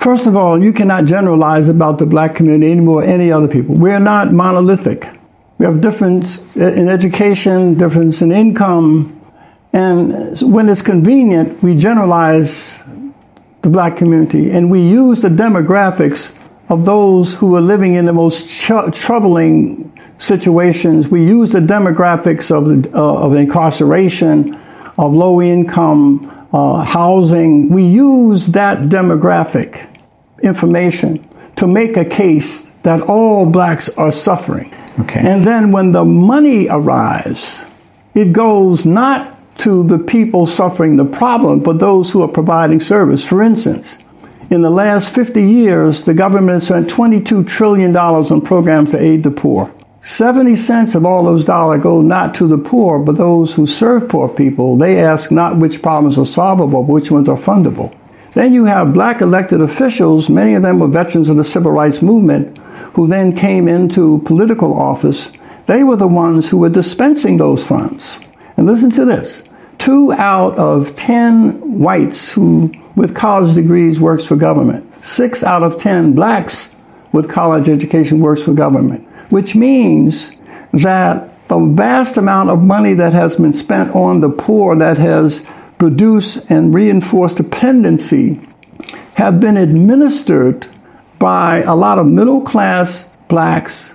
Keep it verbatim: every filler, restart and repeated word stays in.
First of all, you cannot generalize about the black community anymore than any other people. We're not monolithic. We have difference in education, difference in income, and when it's convenient, we generalize the black community, and we use the demographics of those who are living in the most tr- troubling situations. We use the demographics of, the, uh, of incarceration, of low income, uh, housing. We use that demographic information to make a case that all blacks are suffering. Okay. And then when the money arrives, it goes not to the people suffering the problem, but those who are providing service. For instance, in the last fifty years, the government has spent twenty-two trillion dollars on programs to aid the poor. seventy cents of all those dollars go not to the poor, but those who serve poor people. They ask not which problems are solvable, but which ones are fundable. Then you have black elected officials, many of them were veterans of the civil rights movement, who then came into political office. They were the ones who were dispensing those funds. And listen to this. Two out of ten whites who with college degrees works for government. Six out of ten blacks with college education works for government, which means that the vast amount of money that has been spent on the poor that has produced and reinforced dependency have been administered by a lot of middle-class blacks